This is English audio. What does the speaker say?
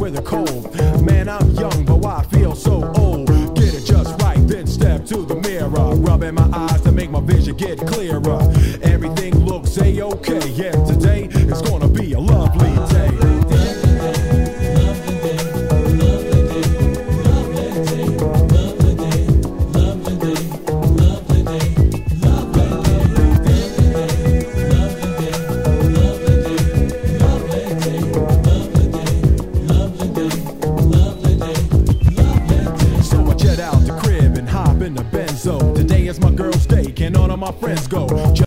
with a cold. Man, I'm young, but why I feel so old? Get it just right, then step to the mirror, rubbing my eyes to make my vision get clearer. Everything looks a-okay, yeah, today